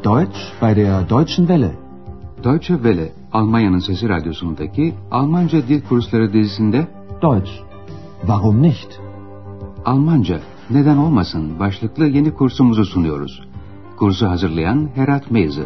Deutsch bei der Deutschen Welle. Deutsche Welle, Almanya'nın Sesi Radyosu'ndaki Almanca Dil Kursları dizisinde Deutsch. Warum nicht? Almanca, neden olmasın başlıklı yeni kursumuzu sunuyoruz. Kursu hazırlayan Herat Meyze.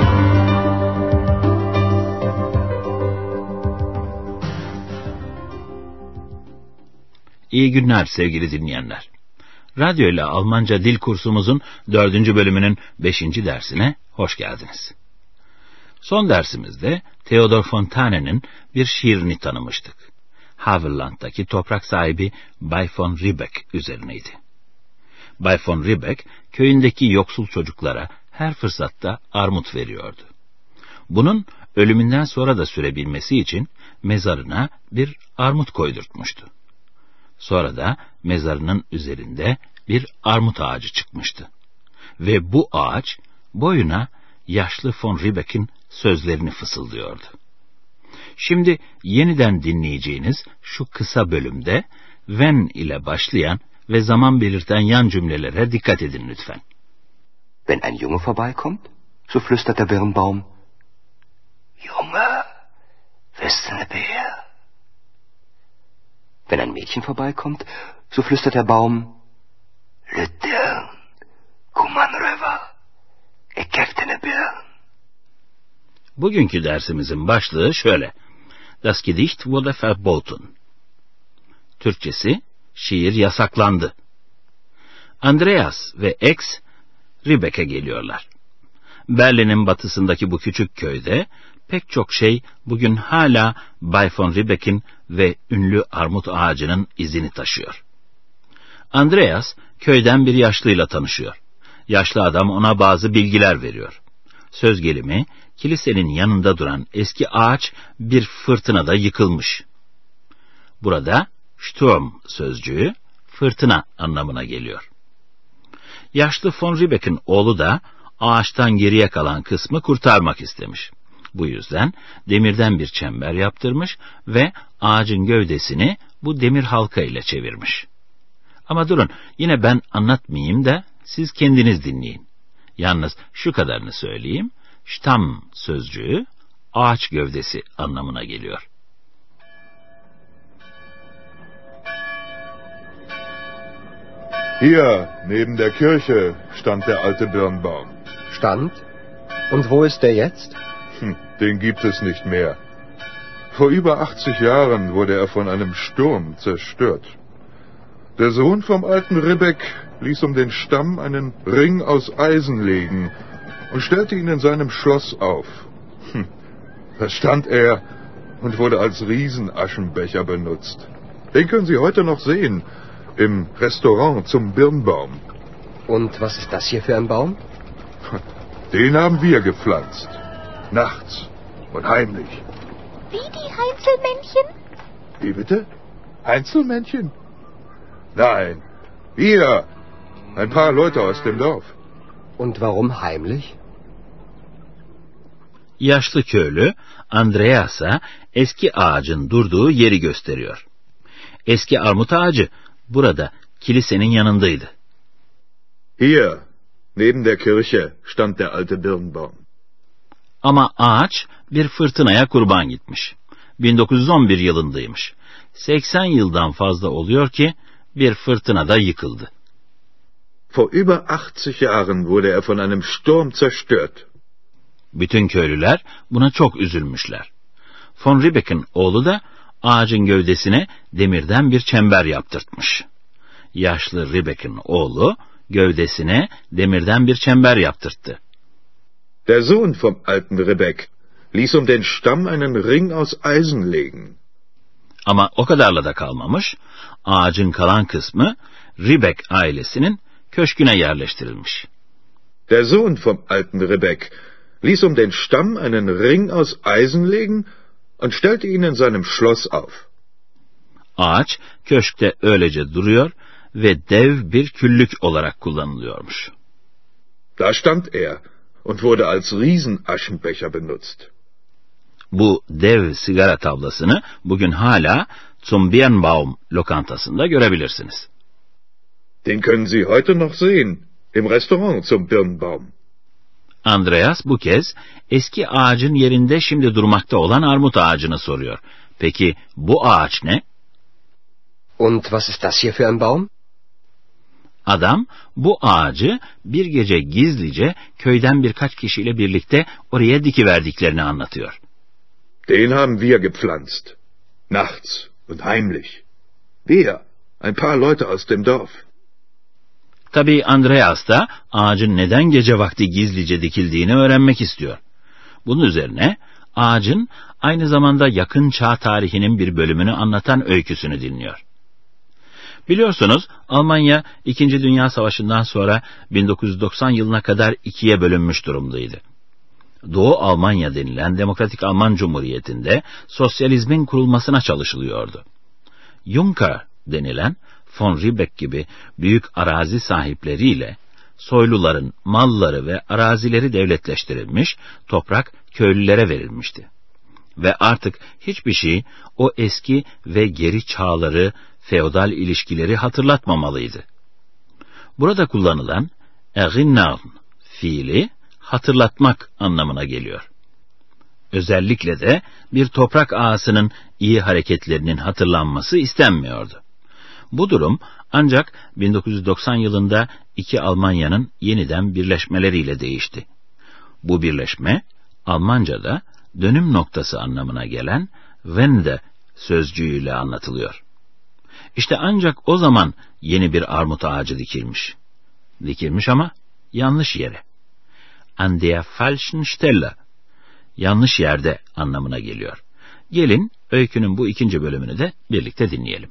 İyi günler sevgili dinleyenler. Radyo ile Almanca dil kursumuzun 4. bölümünün 5. dersine hoş geldiniz. Son dersimizde Theodor Fontane'nin bir şiirini tanımıştık. Havelland'daki toprak sahibi Bay von Riebeck üzerineydi. Bay von Riebeck köyündeki yoksul çocuklara her fırsatta armut veriyordu. Bunun ölümünden sonra da sürebilmesi için mezarına bir armut koydurtmuştu. Sonra da mezarının üzerinde bir armut ağacı çıkmıştı. Ve bu ağaç boyuna yaşlı von Riebeck'in sözlerini fısıldıyordu. Şimdi yeniden dinleyeceğiniz şu kısa bölümde wenn ile başlayan ve zaman belirten yan cümlelere dikkat edin lütfen. Wenn ein Junge vorbeikommt, so flüstert der Birnbaum, Junge, bist du ne Bär? Wenn ein Mädchen vorbeikommt, so flüstert der Baum, Lütern, komm an rüber, ich geb dir ne Birn. Bugünkü dersimizin başlığı şöyle. Das Gedicht wurde verboten. Türkçesi, şiir yasaklandı. Andreas ve X, Riebeck'e geliyorlar. Berlin'in batısındaki bu küçük köyde pek çok şey bugün hala Bay von Riebeck'in ve ünlü armut ağacının izini taşıyor. Andreas köyden bir yaşlıyla tanışıyor. Yaşlı adam ona bazı bilgiler veriyor. Söz gelimi, kilisenin yanında duran eski ağaç bir fırtınada yıkılmış. Burada Sturm sözcüğü fırtına anlamına geliyor. Yaşlı von Riebeck'in oğlu da ağaçtan geriye kalan kısmı kurtarmak istemiş. Bu yüzden demirden bir çember yaptırmış ve ağacın gövdesini bu demir halka ile çevirmiş. Ama durun, yine ben anlatmayayım da siz kendiniz dinleyin. Yalnız şu kadarını söyleyeyim, Stamm sözcüğü ağaç gövdesi anlamına geliyor. Hier, neben der Kirche, stand der alte Birnbaum. Stand? Und wo ist der jetzt? Den gibt es nicht mehr. Vor über 80 Jahren wurde er von einem Sturm zerstört. Der Sohn vom alten Riebeck ließ um den Stamm einen Ring aus Eisen legen und stellte ihn in seinem Schloss auf. Da stand er und wurde als Riesenaschenbecher benutzt. Den können Sie heute noch sehen, im Restaurant zum Birnbaum. Und was ist das hier für ein Baum? Den haben wir gepflanzt. Nachts und heimlich. Wie die Heinzelmännchen? Wie bitte? Einzelmännchen? Nein, wir. Ein paar Leute aus dem Dorf. Und warum heimlich? Yaşlı köylü Andreas'a eski ağacın durduğu yeri gösteriyor. Eski armut ağacı burada kilisenin yanındaydı. Hier, neben der Kirche, stand der alte Birnbaum. Ama ağaç bir fırtınaya kurban gitmiş. 1911 yılındaymış. 80 yıldan fazla oluyor ki bir fırtınada yıkıldı. Vor über 80 Jahren wurde er von einem Sturm zerstört. Bütün köylüler buna çok üzülmüşler. Von Riebeck'in oğlu da ağacın gövdesine demirden bir çember yaptırtmış. Yaşlı Riebeck'in oğlu gövdesine demirden bir çember yaptırttı. Der Sohn vom alten Riebeck ließ um den Stamm einen Ring aus Eisen legen. Ama o kadarla da kalmamış, ağacın kalan kısmı Riebeck ailesinin köşküne yerleştirilmiş. Der Sohn vom alten Riebeck ließ um den Stamm einen Ring aus Eisen legen und stellte ihn in seinem Schloss auf. Ağaç köşkte öylece duruyor ve dev bir küllük olarak kullanılıyormuş. Da stand er und wurde als Riesenaschenbecher benutzt. Bu dev sigara tavlasını bugün hala Zum Birnbaum lokantasında görebilirsiniz. Den können Sie heute noch sehen, im Restaurant zum Birnbaum. Andreas bu kez eski ağacın yerinde şimdi durmakta olan armut ağacını soruyor. Peki bu ağaç ne? Und was ist das hier für ein Baum? Adam bu ağacı bir gece gizlice köyden birkaç kişiyle birlikte oraya dikiverdiklerini anlatıyor. Den haben wir gepflanzt. Nachts und heimlich. Wir, ein paar Leute aus dem Dorf. Tabii Andreas da ağacın neden gece vakti gizlice dikildiğini öğrenmek istiyor. Bunun üzerine ağacın aynı zamanda yakın çağ tarihinin bir bölümünü anlatan öyküsünü dinliyor. Biliyorsunuz Almanya 2. Dünya Savaşı'ndan sonra 1990 yılına kadar ikiye bölünmüş durumdaydı. Doğu Almanya denilen Demokratik Alman Cumhuriyeti'nde sosyalizmin kurulmasına çalışılıyordu. Junker denilen von Ribbeck gibi büyük arazi sahipleriyle soyluların malları ve arazileri devletleştirilmiş, toprak köylülere verilmişti. Ve artık hiçbir şey o eski ve geri çağları, feodal ilişkileri hatırlatmamalıydı. Burada kullanılan erinnern fiili hatırlatmak anlamına geliyor. Özellikle de bir toprak ağasının iyi hareketlerinin hatırlanması istenmiyordu. Bu durum ancak 1990 yılında iki Almanya'nın yeniden birleşmeleriyle değişti. Bu birleşme Almanca'da dönüm noktası anlamına gelen Wende sözcüğüyle anlatılıyor. İşte ancak o zaman yeni bir armut ağacı dikilmiş. Dikilmiş ama yanlış yere. An der falschen Stelle. Yanlış yerde anlamına geliyor. Gelin öykünün bu ikinci bölümünü de birlikte dinleyelim.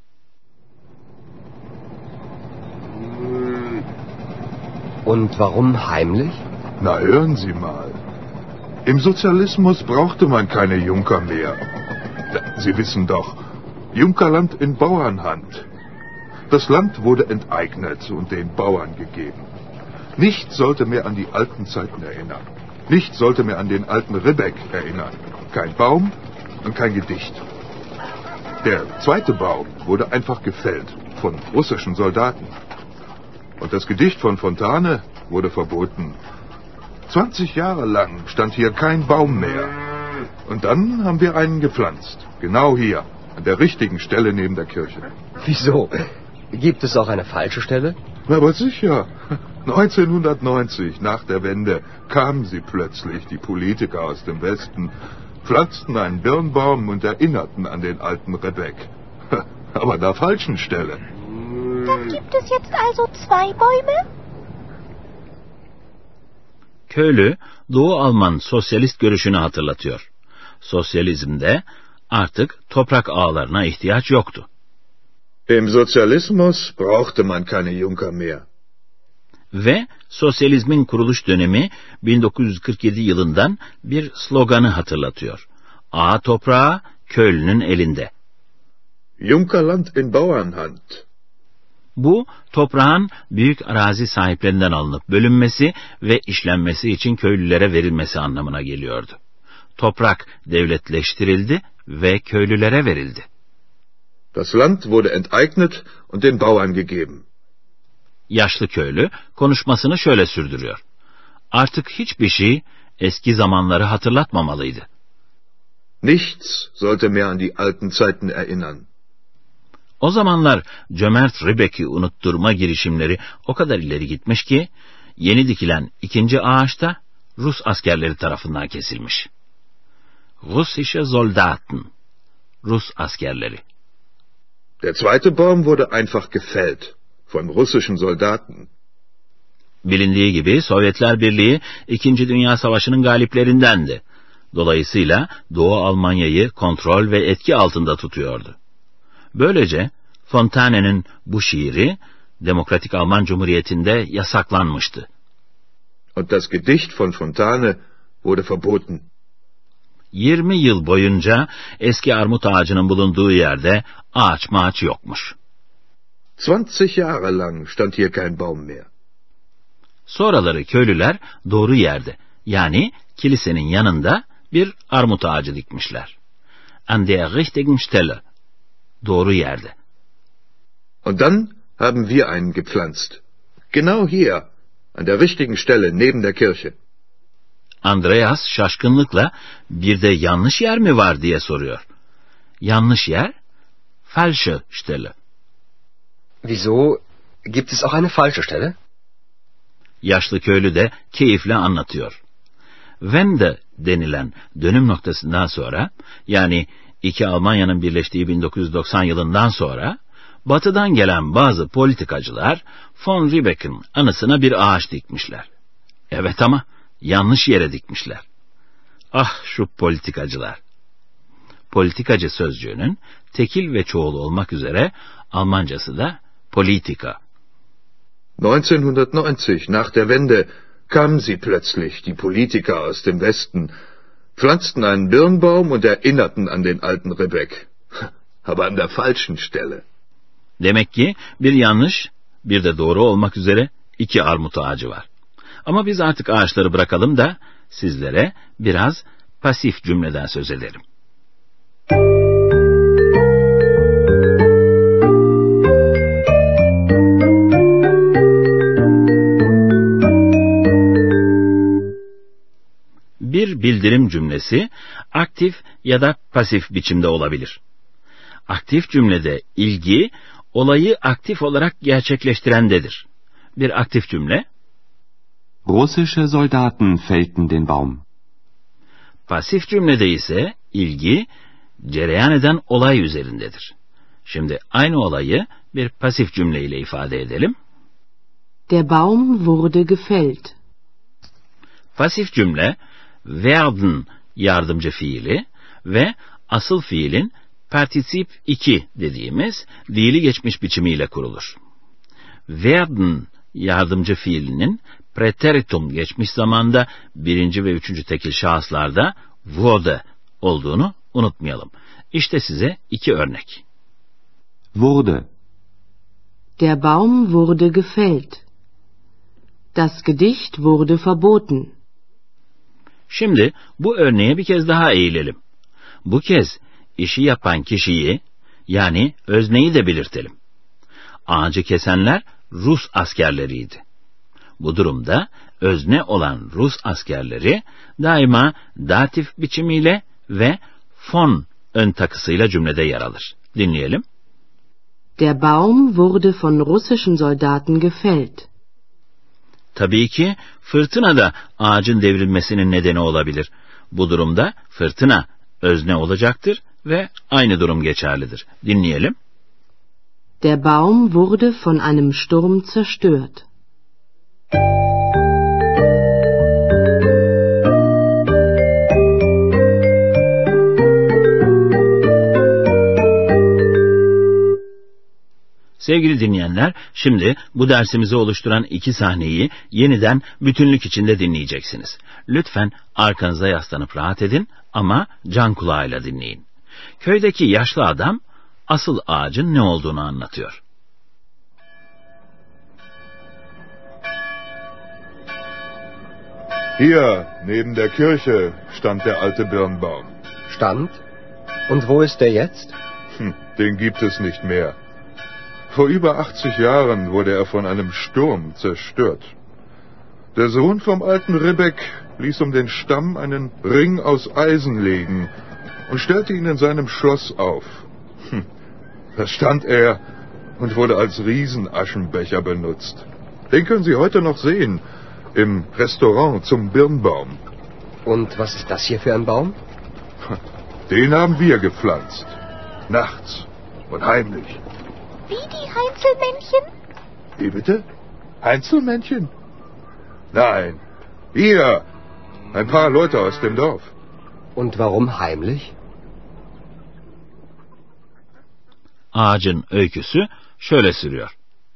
Und warum heimlich? Na, hören Sie mal. Im Sozialismus brauchte man keine Junker mehr. Sie wissen doch, Junkerland in Bauernhand. Das Land wurde enteignet und den Bauern gegeben. Nichts sollte mehr an die alten Zeiten erinnern. Nichts sollte mehr an den alten Ribbeck erinnern. Kein Baum und kein Gedicht. Der zweite Baum wurde einfach gefällt von russischen Soldaten. Und das Gedicht von Fontane wurde verboten. 20 Jahre lang stand hier kein Baum mehr. Und dann haben wir einen gepflanzt. Genau hier, an der richtigen Stelle neben der Kirche. Wieso? Gibt es auch eine falsche Stelle? Na, aber sicher. 1990, nach der Wende, kamen sie plötzlich, die Politiker aus dem Westen, pflanzten einen Birnbaum und erinnerten an den alten Ribbeck. Aber an der falschen Stelle. Dann gibt es jetzt also 2 Bäume? Köylü, Doğu Alman sosyalist görüşünü hatırlatıyor. Sosyalizmde artık toprak ağalarına ihtiyaç yoktu. Im Sozialismus brauchte man keine Junker mehr. Ve sosyalizmin kuruluş dönemi 1947 yılından bir sloganı hatırlatıyor. Ağa toprağı köylünün elinde. Junkerland in Bauernhand. Bu, toprağın büyük arazi sahiplerinden alınıp bölünmesi ve işlenmesi için köylülere verilmesi anlamına geliyordu. Toprak devletleştirildi ve köylülere verildi. Das Land wurde enteignet und den Bauern gegeben. Yaşlı köylü konuşmasını şöyle sürdürüyor. Artık hiçbir şey eski zamanları hatırlatmamalıydı. Nichts sollte mehr an die alten Zeiten erinnern. O zamanlar cömert Ribbeck'i unutturma girişimleri o kadar ileri gitmiş ki, yeni dikilen ikinci ağaçta Rus askerleri tarafından kesilmiş. Russische Soldaten, Rus askerleri. Der zweite Baum wurde einfach gefällt von russischen Soldaten. Bilindiği gibi Sovyetler Birliği 2. Dünya Savaşı'nın galiplerindendi. Dolayısıyla Doğu Almanya'yı kontrol ve etki altında tutuyordu. Böylece Fontane'nin bu şiiri Demokratik Alman Cumhuriyeti'nde yasaklanmıştı. Und das Gedicht von Fontane wurde verboten. 20 yıl boyunca eski armut ağacının bulunduğu yerde ağaç yokmuş. 20 Jahre lang stand hier kein Baum mehr. Sonraları köylüler doğru yerde, yani kilisenin yanında bir armut ağacı dikmişler. An der richtigen Stelle, doğru yerde. Und dann haben wir einen gepflanzt. Genau hier, an der richtigen Stelle neben der Kirche. Andreas şaşkınlıkla bir de yanlış yer mi var diye soruyor. Yanlış yer, falsche Stelle. Wieso? Gibt es auch eine falsche Stelle? Yaşlı köylü de keyifle anlatıyor. Wende denilen dönüm noktasından sonra, yani iki Almanya'nın birleştiği 1990 yılından sonra, batıdan gelen bazı politikacılar von Ribbeck'in anısına bir ağaç dikmişler. Evet ama yanlış yere dikmişler. Ah şu politikacılar. Politikacı sözcüğünün tekil ve çoğul olmak üzere Almancası da Politika. 1990, nach der Wende, kamen sie plötzlich, die Politiker aus dem Westen, pflanzten einen Birnbaum und erinnerten an den alten Ribbeck. Aber an der falschen Stelle. Demek ki bir yanlış, bir de doğru olmak üzere iki armut ağacı var. Ama biz artık ağaçları bırakalım da sizlere biraz pasif cümleden söz edelim. Bir bildirim cümlesi aktif ya da pasif biçimde olabilir. Aktif cümlede ilgi, olayı aktif olarak gerçekleştirendedir. Bir aktif cümle, Russische Soldaten fällten den Baum. pasif cümlede ise ilgi, cereyan eden olay üzerindedir. Şimdi aynı olayı bir pasif cümleyle ifade edelim. Der Baum wurde gefällt. Pasif cümle, werden yardımcı fiili ve asıl fiilin particip 2 dediğimiz fiili geçmiş biçimiyle kurulur. Werden yardımcı fiilinin preteritum geçmiş zamanda birinci ve üçüncü tekil şahıslarda wurde olduğunu unutmayalım. İşte size iki örnek. Wurde. Der Baum wurde gefällt. Das Gedicht wurde verboten. Şimdi bu örneğe bir kez daha eğilelim. Bu kez işi yapan kişiyi, yani özneyi de belirtelim. Ağacı kesenler Rus askerleriydi. Bu durumda özne olan Rus askerleri daima datif biçimiyle ve von ön takısıyla cümlede yer alır. Dinleyelim. Der Baum wurde von russischen Soldaten gefällt. Tabii ki fırtına da ağacın devrilmesinin nedeni olabilir. Bu durumda fırtına özne olacaktır ve aynı durum geçerlidir. Dinleyelim. Der Baum wurde von einem Sturm zerstört. Sevgili dinleyenler, şimdi bu dersimizi oluşturan iki sahneyi yeniden bütünlük içinde dinleyeceksiniz. Lütfen arkanıza yaslanıp rahat edin ama can kulağıyla dinleyin. Köydeki yaşlı adam asıl ağacın ne olduğunu anlatıyor. Hier, neben der Kirche, stand der alte Birnbaum. Stand? Und wo ist der jetzt? Den gibt es nicht mehr. Vor über 80 Jahren wurde er von einem Sturm zerstört. Der Sohn vom alten Ribbeck ließ um den Stamm einen Ring aus Eisen legen und stellte ihn in seinem Schloss auf. Da stand er und wurde als Riesenaschenbecher benutzt. Den können Sie heute noch sehen, im Restaurant zum Birnbaum. Und was ist das hier für ein Baum? Den haben wir gepflanzt. Nachts und heimlich. Wie die Heinzelmännchen? Wie bitte? Einzelmännchen? Nein, wir. Ein paar Leute aus dem Dorf. Und warum heimlich? Ağacın öyküsü şöyle sürüyor.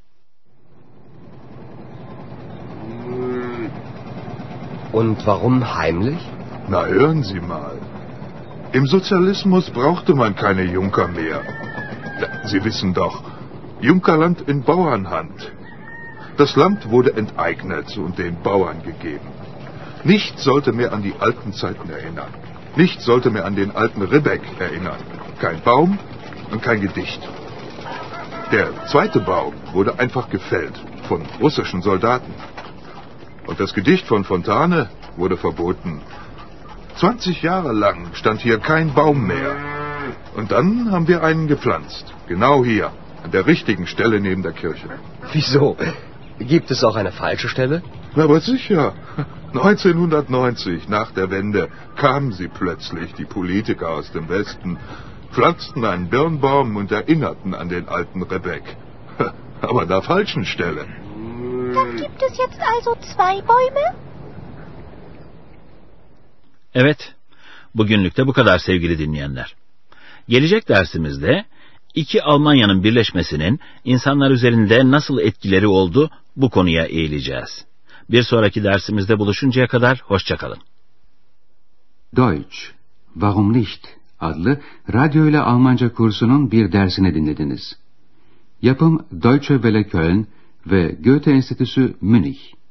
Und warum heimlich? Na, hören Sie mal. Im Sozialismus brauchte man keine Junker mehr. Sie wissen doch, Junkerland in Bauernhand. Das Land wurde enteignet und den Bauern gegeben. Nichts sollte mehr an die alten Zeiten erinnern. Nichts sollte mehr an den alten Ribbeck erinnern. Kein Baum und kein Gedicht. Der zweite Baum wurde einfach gefällt von russischen Soldaten. Und das Gedicht von Fontane wurde verboten. 20 Jahre lang stand hier kein Baum mehr. Und dann haben wir einen gepflanzt. Genau hier, an der richtigen Stelle neben der Kirche. Wieso? Gibt es auch eine falsche Stelle? Aber sicher. 1990, nach der Wende, kamen sie plötzlich, die Politiker aus dem Westen, pflanzten einen Birnbaum und erinnerten an den alten Rebek. Aber an der falschen Stelle. Dann gibt es jetzt also 2 Bäume? Evet, bugünlük de bu kadar sevgili dinleyenler. Gelecek dersimizde iki Almanya'nın birleşmesinin insanlar üzerinde nasıl etkileri oldu bu konuya eğileceğiz. Bir sonraki dersimizde buluşuncaya kadar hoşça kalın. Deutsch, Warum nicht? Adlı radyo ile Almanca kursunun bir dersini dinlediniz. Yapım Deutsche Welle Köln ve Goethe Enstitüsü Münih.